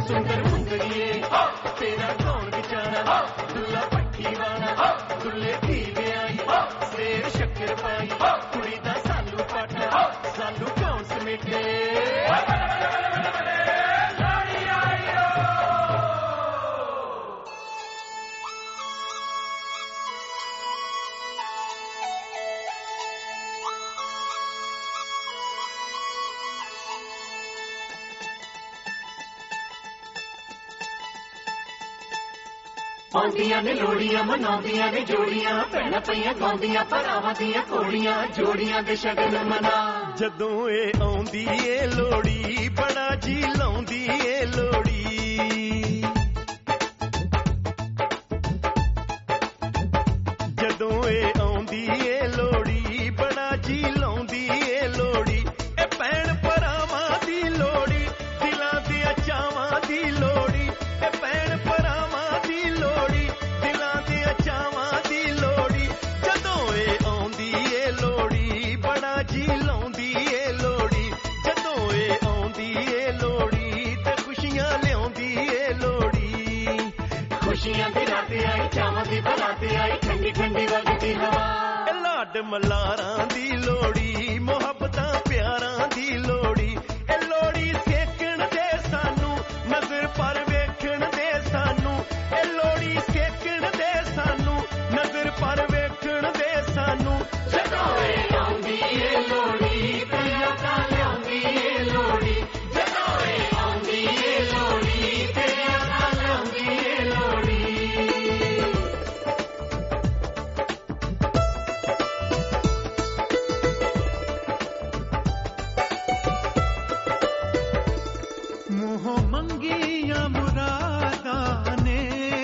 सुंदर मुंदरिए तेरा कौन बेचारा दुल्ला पट्टी वाला दुल्ले धी आई सेर शक्कर पाई कुड़ी दा सालू पाटा सालू कौन समेटे ਆਉਂਦੀਆਂ ਨੇ ਲੋੜੀਆਂ ਮਨਾਉਂਦੀਆਂ ਨੇ ਜੋੜੀਆਂ ਭੈਣਾਂ ਪਈਆਂ ਗਾਉਂਦੀਆਂ ਭਰਾਵਾਂ ਦੀਆਂ ਘੋੜੀਆਂ ਜੋੜੀਆਂ ਦੇ ਸ਼ਗਨ ਮਨਾ ਜਦੋਂ ਇਹ ਆਉਂਦੀ ਏ ਲੋੜੀ ਬੜਾ ਜੀ ਲਾਉਂਦੀ ਏ ਲੋੜੀ ਜਦੋਂ ਇਹ ਆਉਂਦੀ ਏ ਲੋੜੀ ਬੜਾ ਜੀ ਲਾਉਂਦੀ ਏ ਲੋੜੀ ਇਹ ਭੈਣ ਭਰਾਵਾਂ ਦੀ ਲੋੜੀ ਦਿਲਾਂ ਦੀਆਂ ਚਾਵਾਂ ਦੀ ਲੋੜੀ ਇਹ ਭੈਣ ਭਰਾਵਾਂ ਦੀ ਲੋੜੀ ਦਿਲਾਂ ਦੀਆਂ ਚਾਵਾਂ ਦੀ ਲੋੜੀ ਜਦੋਂ ਇਹ ਆਉਂਦੀ ਏ ਲੋੜੀ ਬੜਾ ਜੀ ਲਾਉਂਦੀ ਏ ਲੋੜੀ ਜਦੋਂ ਇਹ ਆਉਂਦੀ ਏ ਲੋੜੀ ਤੇ ਖੁਸ਼ੀਆਂ ਲਿਆਉਂਦੀ ਏ ਲੋੜੀ ਖੁਸ਼ੀਆਂ ਦੀ ਰਾਤ ਆਈ ਚਾਵਾਂ ਦੀ ਬਰਾਤ ਆਈ ਠੰਡੀ ਠੰਡੀ ਵਗਦੀ ਹਵਾ ਇਹ ਲਾਡ ਮਲਾਰਾਂ ਦੀ ਲੋੜੀ ਮੁਹੱਬਤਾਂ ਪਿਆਰਾਂ ਦੀ ਲੋੜੀ ਇਹ ਲੋੜੀ ਸੇਕਣ ਦੇ ਸਾਨੂੰ ਨਜ਼ਰ ਪਰ ਵੇਖਣ ਦੇ ਸਾਨੂੰ ਇਹ ਲੋੜੀ ਸੇਕਣ ਦੇ ਸਾਨੂੰ ਨਜ਼ਰ ਪਰ ਵੇਖਣ ਦੇ ਸਾਨੂੰ ਜਦੋਂ ਇਹ ਆਉਂਦੀ ਏ ਲੋੜੀ ਪਿਆ ਤਾਂ ਲਿਆਉਂਦੀ ਏ ਲੋੜੀ ਜਦੋਂ ਇਹ ਆਉਂਦੀ ਏ ਲੋੜੀ ਪਿਆ ਤਾਂ ਲਿਆਉਂਦੀ ਏ ਲੋੜੀ ਮੂੰਹੋਂ ਮੰਗੀਆਂ ਮੁਰਾਦਾਂ ਨੇ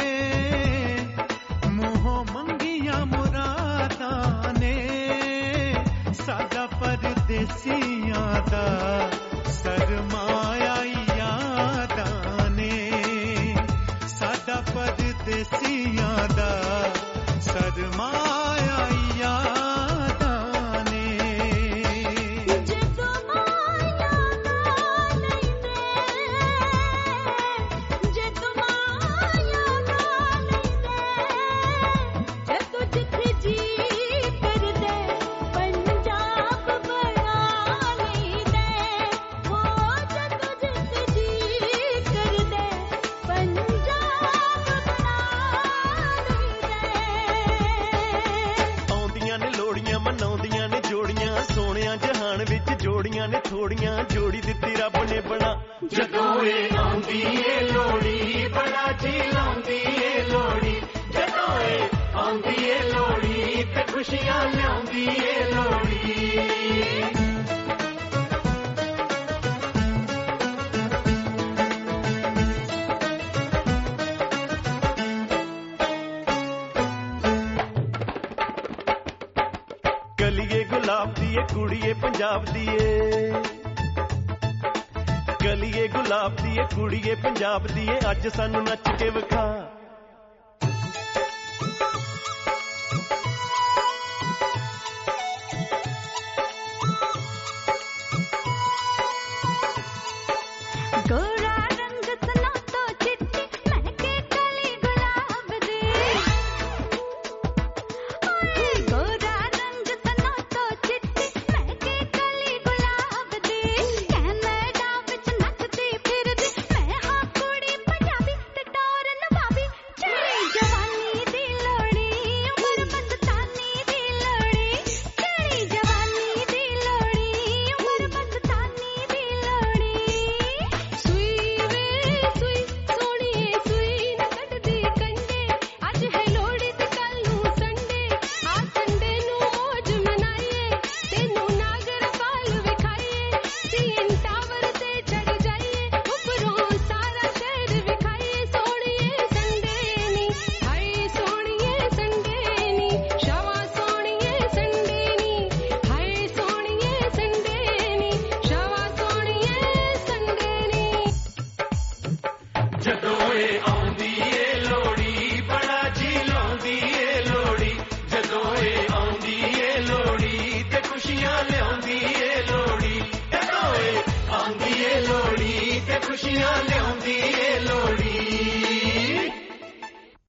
ਮੂੰਹੋਂ ਮੰਗੀਆਂ ਮੁਰਾਦਾਂ ਨੇ ਸਾਡਾ ਪਰਦੇਸੀਆਂ ਦਾ ਸਰਮਾਇਆ ਯਾਦਾਂ ਨੇ ਸਾਡਾ ਪਰਦੇਸੀਆਂ ਦਾ ਸਰਮਾਇਆ ਯਾਦਾਂ ਨੇ ਜਦੋਂ ਮਾਇਆ ਨਾ ਲੈਂਦੇ ਜਦੋਂ ਮਾਇਆ ਨਾ ਲੈਂਦੇ ਜਦੋਂ ਜਿੱਥੇ ਜੀ ਕਰਦੇ ਪੰਜਾਬ ਬਣਾ ਲੈਂਦੇ ਉਹ ਜਦੋਂ ਜਿੱਥੇ ਜੀ ਕਰਦੇ ਪੰਜਾਬ ਬਣਾ ਲੈਂਦੇ ਆਉਂਦੀਆਂ ਨੇ ਲੋੜੀਆਂ ਮਨਾਉਂਦੀਆਂ ਨੇ ਜੋੜੀਆਂ ਸੋਹਣਿਆਂ ਜਹਾਨ ਵਿੱਚ ਜੋੜੀਆਂ ਨੇ ਥੋੜੀਆਂ ਜੋੜੀ ਦਿੱਤੀ ਰੱਬ ਨੇ ਬਣਾ ਜਦੋਂ ਇਹ ਆਉਂਦੀ ਏ ਲੋੜੀ ਬੜਾ ਜੀ ਲਾਉਂਦੀ ਏ ਲੋੜੀ ਜਦੋਂ ਇਹ ਆਉਂਦੀ ਏ ਲੋੜੀ ਤੇ ਖੁਸ਼ੀਆਂ ਲਿਆਉਂਦੀ ਏ ਲੋੜੀ ਗਲੀਏ ਗੁਲਾਬ ਦੀ ਏ ਕੁੜੀਏ ਪੰਜਾਬ ਦੀ ਏ ਗਲੀਏ ਗੁਲਾਬ ਦੀ ਏ ਕੁੜੀਏ ਪੰਜਾਬ ਦੀ ਏ ਅੱਜ ਸਾਨੂੰ ਨੱਚ ਕੇ ਵਿਖਾ ਗੋਰਾ ਰੰਗ ਸਨਾ ਤੋਂ ਚਿੱਟੀ ਮਹਿਕੇ ਕਲੀ ਗੁਲਾਬ ਦੀ ਓਏ ਗੋਰਾ ਰੰਗ ਸਨਾ ਤੋਂ ਚਿੱਟੀ ਮਹਿਕੇ ਕਲੀ ਗੁਲਾਬ ਦੀ ਕੈਨੇਡਾ ਵਿੱਚ ਨੱਚਦੀ ਫਿਰਦੀ ਮੈਂ ਹਾਂ ਕੁੜੀ ਪੰਜਾਬੀ ਤੇ ਟੌਰ ਨਵਾਬੀ ਚੜੀ ਜਵਾਨੀ ਦੀ ਲੋੜੀ ਉਮਰ ਮਸਤਾਨੀ ਦੀ ਲੋੜੀ ਚੜੀ ਜਵਾਨੀ ਦੀ ਲੋੜੀ ਉਮਰ ਮਸਤਾਨੀ ਦੀ ਲੋੜੀ ਸੂਈ ਵੇ ਸੂਈ ਸੋਹਣੀਏ ਸੂਈ ਨਾ ਕੱਢਦੀ ਕੰਡੇ ਅੱਜ ਹੈ ਲੋੜੀ ਤੇ ਕੱਲ ਨੂੰ ਸੰਡੇ ਆ ਸੰਡੇ ਨੂੰ ਮੌਜ ਮਨਾਈਏ ਤੈਨੂੰ ਨਾਗਰ ਪਾਲ ਵਿਖਾਈਏ ਸੀਐਨ ਟਾਵਰ ਤੇ ਚੜ ਜਾਈਏ ਉੱਪਰੋਂ ਸਾਰਾ ਸ਼ਹਿਰ ਵਿਖਾਈਏ ਸੋਹਣੀਏ ਸੰਡੇ ਨੀ ਹਾਏ ਸੋਹਣੀਏ ਸੰਡੇ ਨੀ ਸ਼ਾਵਾ ਸੋਹਣੀਏ ਸੰਡੇ ਨੀ ਹਾਏ ਸੋਹਣੀਏ ਸੰਡੇ ਨੀ ਸ਼ਾਵਾ ਸੋਹਣੀਏ ਸੰਡੇ ਨੀ ਜਦੋਂ ਇਹ ਆਉਂਦੀ ਏ ਲੋੜੀ ਬੜਾ ਜੀ ਲਾਉਂਦੀ ਏ ਲੋੜੀ ਜਦੋਂ ਇਹ ਆਉਂਦੀ ਏ ਲੋੜੀ ਤੇ ਖੁਸ਼ੀਆਂ ਲਿਆਉਂਦੀ ਏ ਲੋੜੀ ਜਦੋਂ ਇਹ ਆਉਂਦੀ ਏ ਲੋੜੀ ਤੇ ਖੁਸ਼ੀਆਂ ਲਿਆਉਂਦੀ